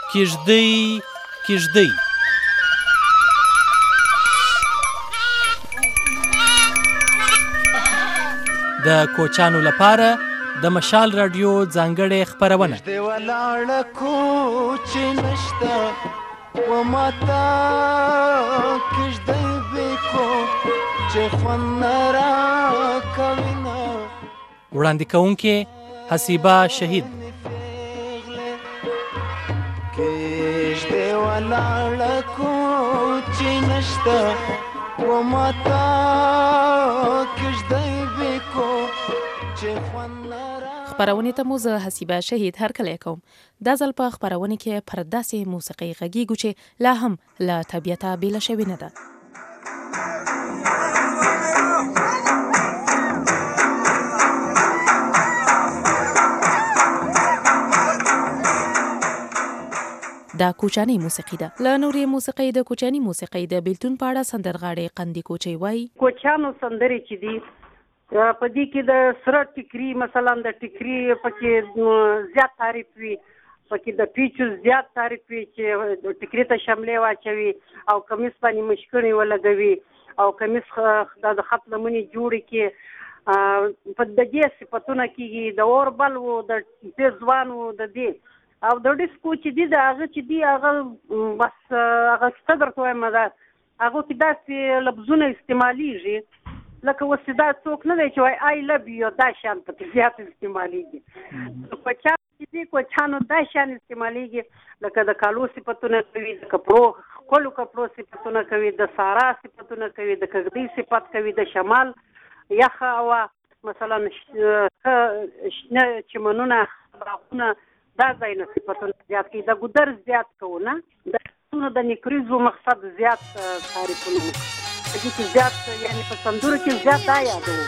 کیږدۍ کیږدۍ د کوچانو لپاره د مشال رادیو ځانګړې خپرونه. کیږدۍ ولاړه کوچ نشته و ماته کیږدۍ بیکو چې خوند نه راکوینه. وړاندې کوونکې حسیبه شهید. کیږدۍ ولاړه کوچ نشته و ماته کیږدۍ بیکو چې خوند نه راکوینه. خپرونې ته مو زه حسیبه شهید هرکلی کوم. دا ځل په خپرونې کې پر داسې موسیقۍ غږیږو چې لا هم له طبیعته بېله شوې نه ده. دا کوچنۍ موسیقي ده. له نورې موسیقۍ د کوچنۍ موسیقۍ د بیلتون په اړه سندرغاړې قندي کوچۍ وایي کوچیانو سندرې چې دي په دې کې د سره ټیکري مثلا د ټیکري پکې زیات تعریف وي، پکې د پیچو زیات تعریف وي چې ټیکري ته شملې واچوي او کمیس باندې مشکڼې ولګوي او کمیس د خط لمنې جوړې کې په د دې صفتونه کېږي د اور بل و د تیز ځوان و د دې او د ډیسکو چې دي د هغه چې دي هغه بس هغه څه درته وایم ده هغه کې داسې لفظونه استعمالیږي لکه اوس دا څوک نه دی چې وایي آی لب یو دا شان پکې زیات استعمالیږي. کوچیان چې دي کوچیانو دا شان استعمالیږي لکه د کالو صفتونه کوي، د کپړو ښکلو کپړو صفتونه کوي، د سارا صفتونه کوي، د کږدۍ صفت کوي، د شمال یخه هوا مثلا شنه چمنونه باغونه دا ځایونه صفتونه زیات کوي، د ګودر زیات کوو نه د نیکریزو مقصد زیات تعریفونه دې کې زیات یعنی په سندرو کې زیات دا یادوو.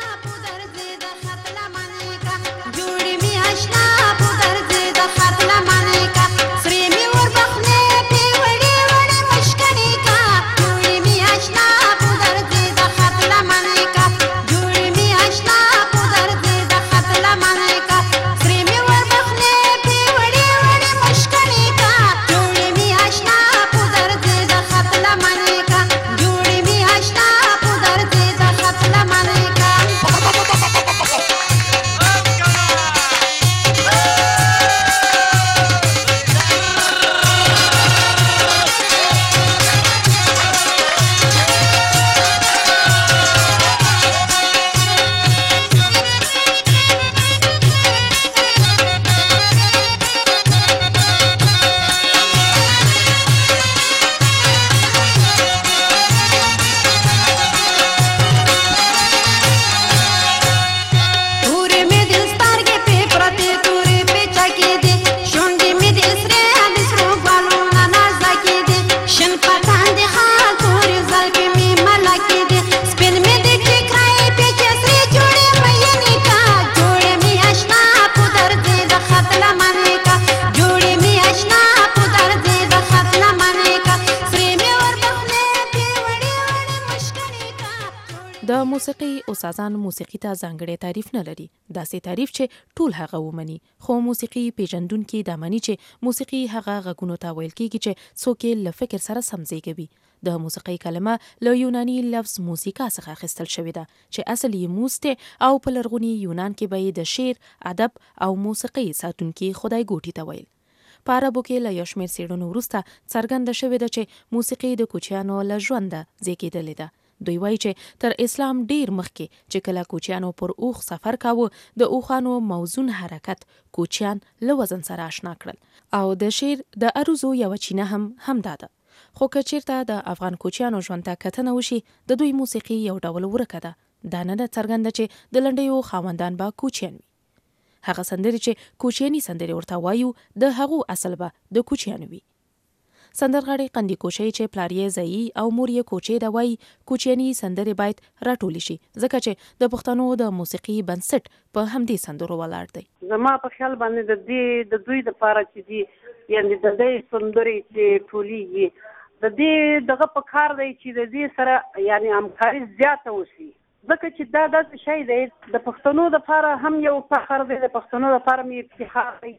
د موسیقي استادان موسیقي ته ځانګړی تعریف نه لري، داسې تعریف چې ټول هغه ومني، خو موسیقي پیژندونکي دا مانی چې موسیقي هغه غږونو ته ویل کېږي چې څوک یې له فکر سره سمزېږي. د موسیقي کلمه له یوناني لفظ موسیقا څخه اخیستل شوې ده چې اصل یې موس دی او په لرغوني یونان کې به یې د شعر، ادب او موسیقي ساتونکي خدای ګوټي ته ویل. په عربو کې له یو شمېر څېړنو وروسته څرګنده شوې ده چې موسیقي د کوچیانو له ژونده زېږېدلې ده. دوی وایي چې تر اسلام ډیر مخکې چې کله کوچیانو پر اوښ سفر کاوه د اوښانو موزون حرکت کوچیان له وزن سره آشنا کړل او د شعر د عروضو یوه چینه هم همدا ده. خو که چیرته د افغان کوچیانو ژوند ته کتنه وشي د دوی موسیقي یو ډول ورکه ده. دا نه ده څرګنده چې د لنډیو خاوندان به کوچیان وي. هغه سندرې چې کوچیاني سندرې ورته وایو د هغو اصل به د کوچیانو وي. سندرغاړي قندي کوچۍ چې پلار یې ځایي او مور یې کوچۍ ده وایي کوچیاني سندرې باید راټولې شي ځکه چې د پښتنو د موسیقي بنسټ په همدې سندرو ولاړ دی. زما په خیال باندې د دوی دپاره چې دي یعنې د دې سندرې چې ټولېږي د دې دغه په کار دی چې د دې سره یعنې همکاري زیاته وشي ځکه چې دا داسې شی دی د پښتنو دپاره هم یو فخر دی، د پښتنو دپاره مې افتخار دی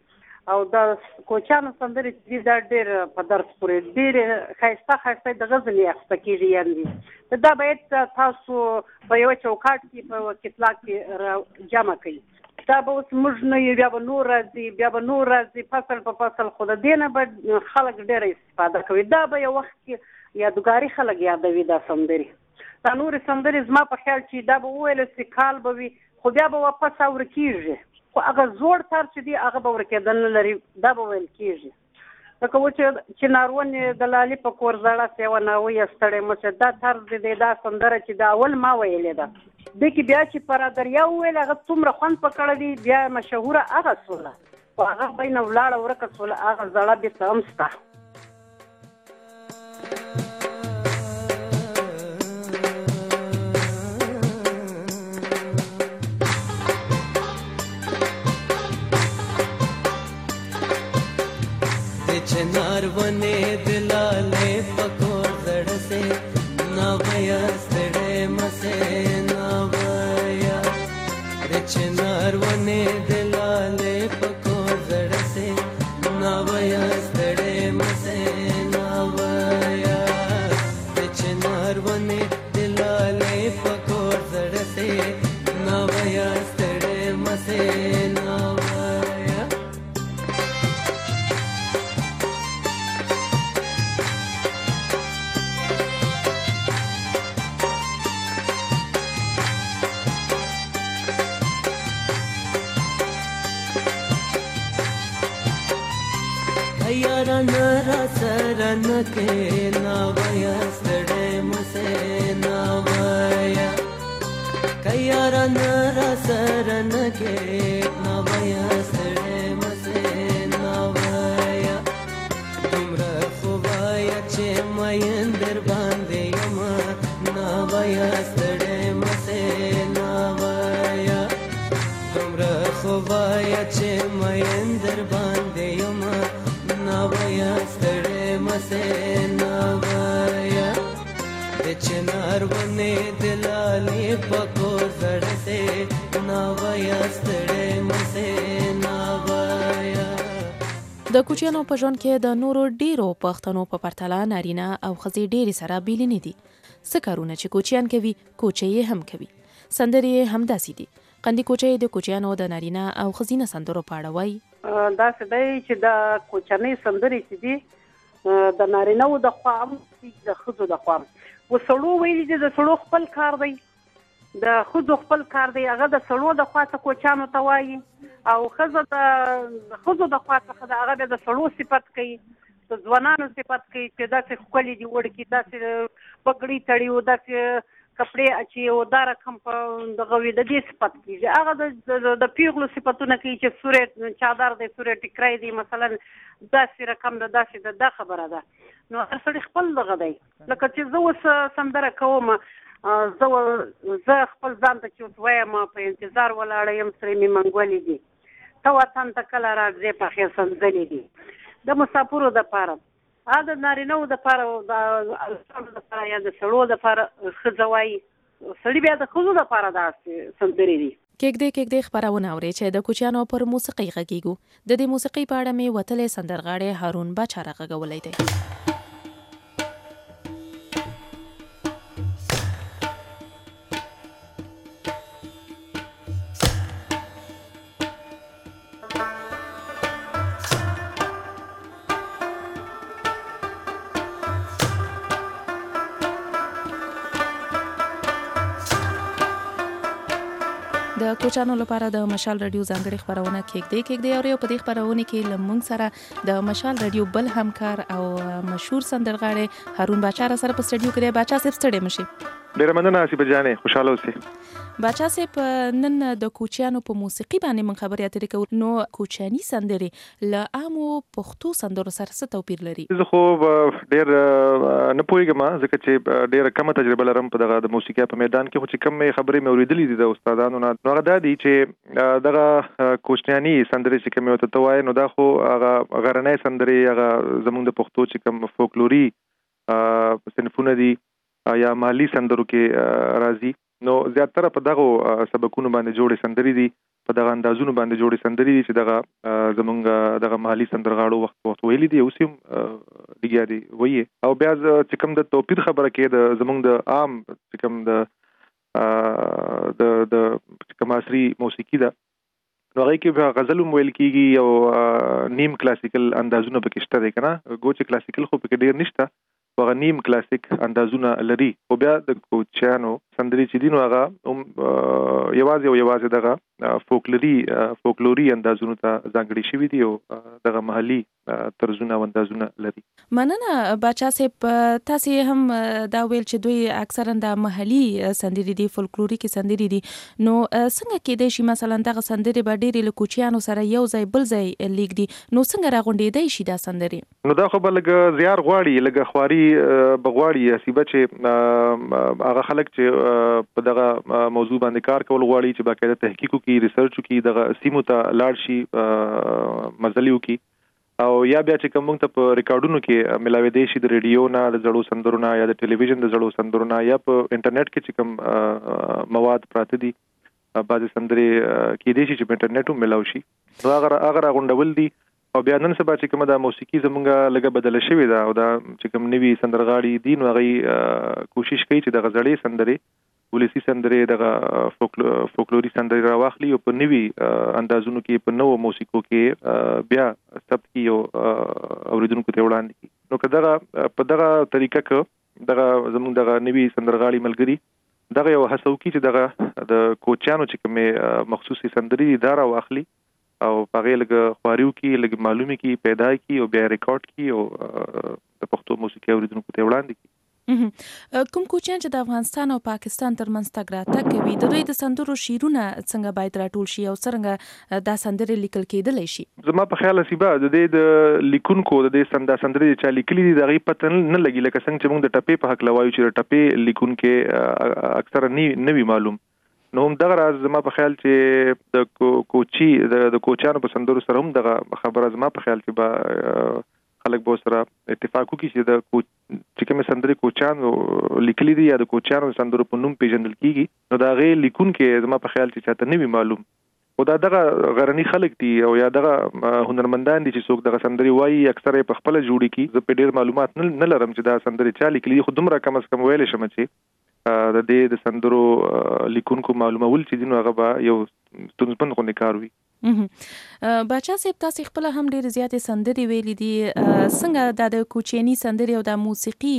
او د کوچانو سندرې چې دا ډېر په درس پورې ډېر ښایسته د غزل اخیسته کېږي یعنې دا باید تاسو په یوه چوکاټ کې په کتلاک کې جمع کړئ دا به اوس موږ نه یو بیا به نور راځي فصل په فصل خو د دې نه به خلک ډېره استفاده کوي دا به یو وخت کې یادګاري خلک یادوي دا سندرې دا نورې سندرې زما په خیال چې دا به وویل سي کال به وي خو بیا به واپس اورې کېږي خو هغه زوړ تار چې دی هغه به ورکېدل نه لري دا به ویل کېږي لکه و چې نارونې د لالي په کور زړه سیوه ناویه ستړی مشه دا طرز دی دا سندره چې دا اول ما ویلې ده دې کې بیا چې پر دریا وویل هغه څومره خوند پکړی دی بیا مشهوره هغه سوله خو هغه بینه ولاړه ورکه سوله هغه زړه بېرته هم شته چنار ونه دلاله پکور زړه سے ناویا سړې مسه ناویا چنار ونه دلاله پکور زړه سے ناویا سړې مسه ناویا چنار ونه دلاله پکور زړه سے ناویا سړې مسه ناویا نرا سرن کے ناویا سڑے مسے ناویا کیارا نرا سرن کے ناویا سڑے مسے ناویا تمرا خوبایا چے مایندر باندے یما ناویا سڑے مسے ناویا تمرا خوبایا چے مایندر باندے یما ناویا ستړې مسه ناویا د چنار ونه دلالي پکور زړه سه ناویا ستړې مسه ناویا د کوچیانو په ژوند کې د نورو ډیرو پښتنو په پرتله نارینه او ښځې ډیرې سره بیلې نه دي څه کارونه چې کوچیان کوي کوچۍ هم کوي سندرې هم داسې دي قندي کوچۍ د کوچیانو د نارینه او ښځینه سندرو په اړه وایي داسې دی چې د کوچنۍ سندرې چې دي د نارینهو د خوا هم د ښځو د خوا و سړو ویلي دي د سړو خپل کار دی د ښځو خپل کار دی هغه د سړو د خوا څخه کوچیانو ته وایي او ښځه د ښځو د خوا څخه د هغه بیا د سړو صفت کوي د ځوانانو صفت کوي چې داسې ښکلي دي وړکي داسې پګړۍ تړي و داسې کپڑے اچي او دا رقم په دغه وی د دې صفت کیږي هغه د پیغلو صفاتونه کوي چې سورې چادر دی سورې ټکرای دی مثلا داسې رقم د داسې د خبره ده نو هر سړي خپل دغه دی لکه چې زه اوس سندره کوم زه خپل ځان ته چې اوس وایم په انتظار ولاړه یم سرې مې منګولې دي ته وطن ته کله راځې پخې سندلې دي د مسافرو دپاره د نارینهو دپاره یا د سړو دپاره ښځه وایي سړي بیا د ښځو دپاره داسې سندرې دي کېږدې خپرونه اورئ چې د کوچیانو پر موسیقۍ غږیږو د دې موسیقۍ په اړه مې وتلی سندرغاړی هارون باچا راغږولی دی د کوچانو لپاره د مشال رادیو ځانګړي خبرونه کېږدي او په دې خبرونه کې لمونږ سره د مشال رادیو بل همکار او مشهور سندرغاړی هارون باچا سره په سټډیو کې باچا صاحب ستړي مشي ډېر مننه حسیبه جانې خوشاله اوسئ باچا صاحب نن د کوچیانو په موسیقي باندې من خبرې اترې کوو نو کوچیاني سندرې له عامو پښتو سندرو سره څه توپیر لري زه خو ډېر نه پوهېږم ځکه چې ډېره کمه تجربه لرم په دغه د موسیقۍ په میدان کې خو چې کم خبرې مې اورېدلې دي د استادانو نه نو هغه دا دي چې دغه کوچیاني سندرې چې کومې ورته ته وایې نو دا خو هغه غرنۍ سندرې هغه زموږ د پښتو چې کوم فولکلوري صنفونه دي یا محلي سندرو کې راځي نو زیاتره په دغه سبکونو باندې جوړې سندري دي، په دغه اندازونو باندې جوړې سندري دي چې دغه زمونږ دغه محلي سندرغاړو وخت ویلي دي، اوس هم لګیا دي وایي. او بیا چې کوم د توپیر خبره کې د زمونږ د عام چې کوم د کوم عصري موسیقي ده، نو هغه کې به غزل ویل کېږي او نیم کلاسیکل اندازونه پکې شته دي که نه، ګوچې کلاسیکل خو پکې ډېر نشته، هغه نیم کلاسیک اندازونه لري. خو بیا د کوچیانو سندرې چې دي نو هغه یوازې دغه فولکلوري اندازونو ته ځانګړي شوي دي او دغه محلي طرزونه او اندازونه لري. مننه باچا صاحب، تاسې هم دا ویل چې دوی اکثرا د محلي سندرې دي، فولکلوریکي سندرې دي، نو څنګه کېدای شي مثلا دغه سندرې به ډېرې له کوچیانو سره یو ځای بل ځای لیږدي، نو څنګه راغونډېدای شي دا سندرې؟ نو دا خو به لږ زیار غواړي، لږ خواري بغواړي اسیبه چې هغه خلک چې په دغه موضوع باندې کار کول غواړي، چې باقاعده تحقیق وکړي، ریسرچ وکړي، دغه سیمو ته لاړ شي، مزلې وکړي، او یا بیا چې کوم ته په ریکارډونو کې ملاوي شي د ریډیو نه، د زړو سندرو نه، یا د ټلویزیون د زړو سندرو نه، یا په انټرنیټ کې چې کوم مواد پراته دي، بعضې سندرې کېدای شي چې په انټرنیټ هم ملاو شي، نو هغه راغونډول دي. او بیا نن سبا چې کومه د موسیقي زمونږ لږه بدله شوې ده، او دا چې کوم نوي سندرغاړي دي نو هغوی کوشش کوي چې دغه زړې سندرې، ولسي سندرې، دغه فولکلوري سندرې راواخلي او په نوي اندازونو کې، په نوو موسیقو کې بیا ثبت کړي او اورېدونکو ته وړاندې کړي. نو که په دغه طریقه کې دغه زمونږ دغه نوي سندرغاړي ملګري دغه یو هڅه وکړي چې دغه د کوچیانو چې کومې مخصوصي سندرې دي دا راواخلي او هغې لږ خواري وکړي، لږ معلومې کړي، پیدا کړي او بیا ریکارډ کړي او د پښتو موسیقي اورېدونکو ته وړاندې کړي. کوم کوچیان چې د افغانستان او پاکستان ترمنځ تګ راتګ کوي، د دوی د سندرو شعرونه څنګه باید راټول شي او څرنګه دا سندرې لیکل کېدلی شي؟ زما په خیال اسیبه د دې د لیکونکو د دې سندرې چا لیکلي دي د هغې پته نه لګي، لکه څنګه چې موږ د ټپې په هکله وایو چې د ټپې لیکونکي اکثره نه وي معلوم. نو هم دغه راز زما په خیال چې د کوچیانو په سندرو سره هم دغه خبره زما په خیال چې به خلک به سره اتفاق وکړي چې د چې کومې سندرې کوچیانو لیکلي دي یا د کوچیانو سندرو په نوم پیژندل کېږي، نو د هغې لیکونکي زما په خیال چې چاته نه وي معلوم. خو دا دغه غرني خلک دي او یا دغه هنرمندان دي چې څوک دغه سندرې وایي، اکثره یې په خپله جوړې کړي. زه په ډېر معلومات نه لرم چې دا سندرې چا لیکلي دي، خو دومره کم از کم ویلی شم چې د دې د سندرو لیکونکو معلومول چې دي نو هغه به یو ستونزمن غوندې کار وي. باچا صاحب، تاسې خپله هم ډېرې زیاتې سندرې ویلي دي، څنګه دا د کوچیاني سندرې او د موسیقي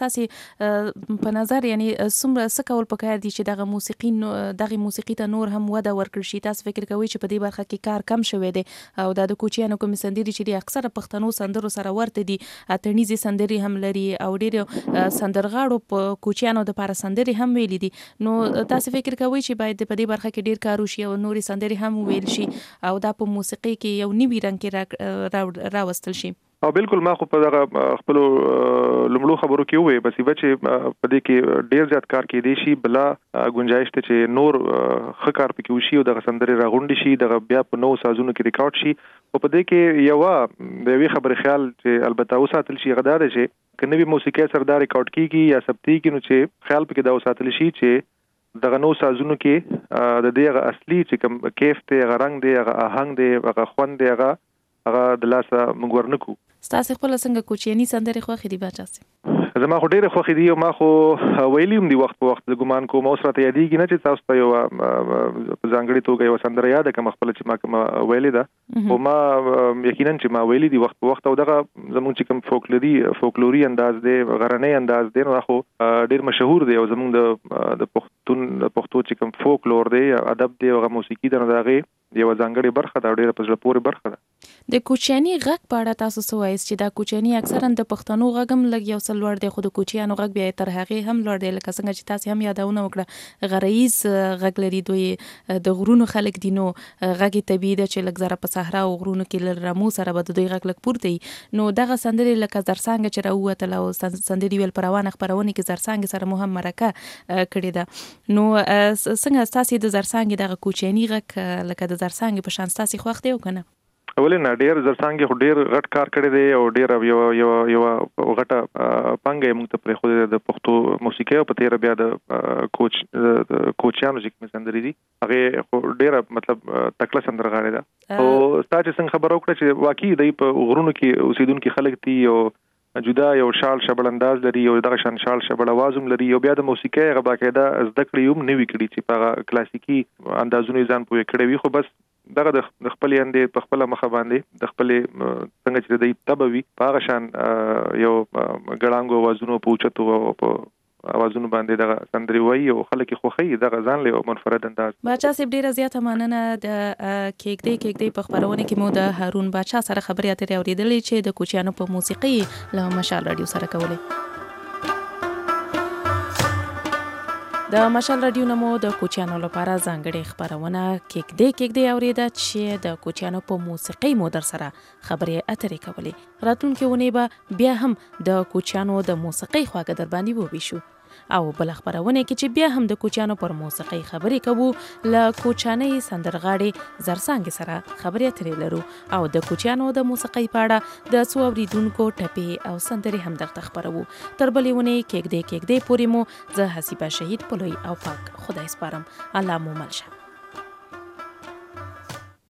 ستاسې په نظر یعنی څومره څه کول پکار دي چې دغه موسیقي ته نور هم وده ورکړل شي؟ تاسو فکر کوئ چې په دې برخه کې کار کم شوی دی او دا د کوچیانو کومې سندرې چې دي اکثره پښتنو سندرو سره ورته دي، اتڼیزې سندرې هم لري او ډېرو سندرغاړو په کوچیانو دپاره سندرې هم ویلي دي، نو تاسو فکر کوئ چې باید په دې برخه کې ډېر کار وشي او نورې سندرې هم وویل شي او دا په موسیقي کې یو نوي رنګ کې راوستل شي؟ او بالکل ما خو په دغه خپلو لومړو خبرو کې وویل بسیبه چې په دې کې ډېر زیات کار کېدی شي، بله ګنجایش ته چې نور ښه کار پکې وشي او دغه سندرې راغونډې شي، دغه بیا په نوو سازونو کې ریکارډ شي. او په دې کې د یوې خبرې خیال چې البته وساتل شي هغه دا دی چې که نوي موسیقۍ سره دا ریکارډ کېږي یا ثبتېږي نو چې خیال پکې دا وساتل شي چې دغه نو سازونو کې د دې هغه اصلي چې کوم کیف دی، هغه رنګ دی، هغه آهنګ دی، هغه خوند دی، هغه د لاسه موږ ورنکو. ستاسې خپله څنګه کوچیاني سندرې خوښې دي باچا صاحب؟ زما خو ډېرې خوښې دي او ما خو ویلي هم دي وخت په وخت، ګمان کوم اوس راته یادېږي نه چې تاسو ته یو په ځانګړې توګه یوه سندره یاده کړم خپله چې ما کومه ویلې ده، خو ما یقینا چې ما ویلي دي وخت په وخت. او دغه زموږ چې کوم فولکلوري انداز دی، غرنی انداز دی، نو خو ډېر مشهور دی او زموږ د پښتو چې کوم فولکلور دی، ادب دی، هغه موسیقي ده، نو د هغې یوه ځانګړې برخه ده او ډېره په زړه پورې برخه ده. د کوچیاني غږ په اړه تاسو څه وایاست چې دا کوچیاني اکثرا د پښتنو غږ هم لږ یو څه لوړ دی، خو د کوچیانو غږ بیا تر هغې هم لوړ دی، لکه څنګه چې تاسې هم یادونه وکړه غرایز غږ لري، دوی د غرونو خلک دي، نو غږ یې طبیعي ده چې لږ ذره په صحرا او غرونو کې له رمو سره به د دوی غږ لږ پورته وي. نو دغه سندرې لکه زرڅانګه چې راووتله او سندرې ویل په روانه خپرونې کې زرڅانګې سره مو هم مرکه کړې ده، نو څنګه ستاسې د زرڅانګې دغه کوچیاني غږ لکه د زرڅانګې په شان ستاسې خوښ دی او که نه؟ ولې نه ډیر زرسانګي خو ډیر غټ کار کړی دی او ډیر یو غټه پنګه موږ ته پرې خو د پښتو موسیقي په تیر بیا د کوچیانو چې سندري دي هغه ډیر مطلب تکړه سندرغاړي ده او تاسو څنګه خبرو کړی چې واقعي دی په غرونو کې اوسیدونکو خلک دي او جدا یو شال شبل انداز لري او دغه شان شال شبل आवाज لري او بیا د موسیقي هغه باقاعده زده کړې هم نوي کړي چې په کلاسیکي اندازونو ځان پوهې کړی وي خو بس دغه د خپل اندې په خپل مخه باندې د خپل څنګه چې د تبوي په هغه شان یو ګړانګو आवाजونو پوښتو او په आवाजونو باندې دغه سندري وایي او خلک خوخي دغه ځان له منفرد انداز. باچا صاحب ډیره زیاته مننه د کېږدي په خبرونه کې مو د هارون باچا سره خبرې اترې اورېدلې چې د کوچیانو په موسیقي له مشال رادیو سره کولې. د مشال رادیو نمو د کوچیانو لپاره ځانګړې خبرونه کېږدي اورېده چې د کوچیانو په موسیقي مو در سره خبرې اترې کولې. راتلونکي ونې به بیا هم د کوچیانو د موسیقي خواږه در باندې وویشو او بل خبرونه کې چې بیا هم د کوچیانو پر موسیقي خبرې کوو ل کوچاني سندرغاړي زرسانګ سره خبرې اترې لرو او د کوچیانو د موسیقي پاړه د څو اوریدونکو ټپې او سندري هم درته خبرو. تر بلې ونې کېږدي پورې مو زه حسیبه شهید پلوي او پاک خدای سپارم. الله مو مل شه.